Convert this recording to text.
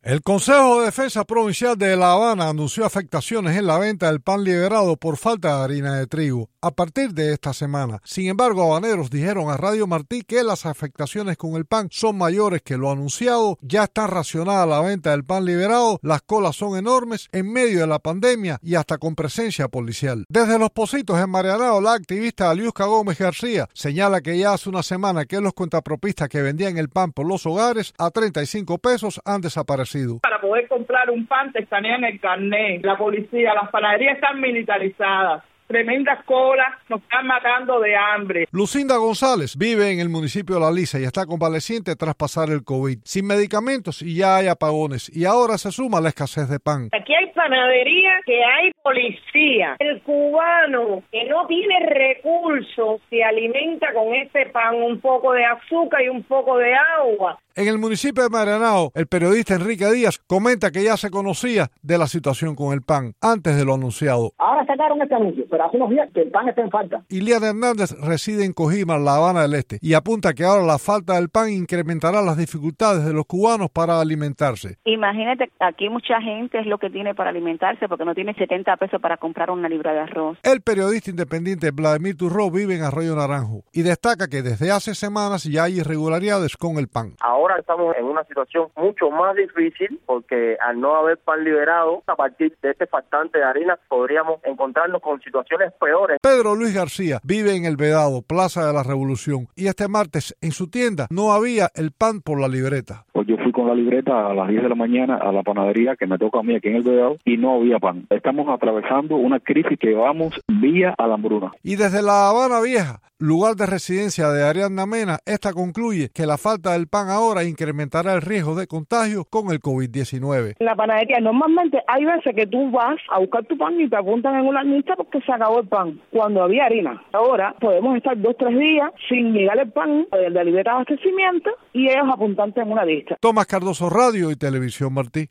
El Consejo de Defensa Provincial de La Habana anunció afectaciones en la venta del pan liberado por falta de harina de trigo a partir de esta semana. Sin embargo, habaneros dijeron a Radio Martí que las afectaciones con el pan son mayores que lo anunciado. Ya está racionada la venta del pan liberado, las colas son enormes en medio de la pandemia y hasta con presencia policial. Desde Los Pocitos, en Marianao, la activista Aliusca Gómez García señala que ya hace una semana que los cuentapropistas que vendían el pan por los hogares a 35 pesos han desaparecido. Para poder comprar un pan te escanean el carnet, la policía, las panaderías están militarizadas. Tremendas colas, nos están matando de hambre. Lucinda González vive en el municipio de La Lisa y está convaleciente tras pasar el COVID. Sin medicamentos y ya hay apagones. Y ahora se suma la escasez de pan. Aquí hay panadería, que hay policía. El cubano que no tiene recursos se alimenta con este pan, un poco de azúcar y un poco de agua. En el municipio de Marianao, el periodista Enrique Díaz comenta que ya se conocía de la situación con el pan antes de lo anunciado. Ahora sacaron este anuncio, pero hace unos días que el pan está en falta. Iliana Hernández reside en Cojima, La Habana del Este, y apunta que ahora la falta del pan incrementará las dificultades de los cubanos para alimentarse. Imagínate, aquí mucha gente es lo que tiene para alimentarse porque no tiene 70 pesos para comprar una libra de arroz. El periodista independiente Vladimir Turró vive en Arroyo Naranjo y destaca que desde hace semanas ya hay irregularidades con el pan. Ahora estamos en una situación mucho más difícil porque al no haber pan liberado, a partir de este faltante de harina podríamos encontrarnos con situaciones peores. Pedro Luis García vive en El Vedado, Plaza de la Revolución, y este martes en su tienda no había el pan por la libreta. Pues yo fui con la libreta a las 10 de la mañana a la panadería que me toca a mí aquí en El Vedado y no había pan. Estamos atravesando una crisis que vamos vía a la hambruna. Y desde La Habana Vieja, lugar de residencia de Ariadna Mena, esta concluye que la falta del pan ahora incrementará el riesgo de contagio con el COVID-19. En la panadería normalmente hay veces que tú vas a buscar tu pan y te apuntan en una lista porque se acabó el pan, cuando había harina. Ahora podemos estar 2 o 3 días sin llegar el pan de la libreta de abastecimiento y ellos apuntantes en una lista. Tomás Cardoso, Radio y Televisión Martí.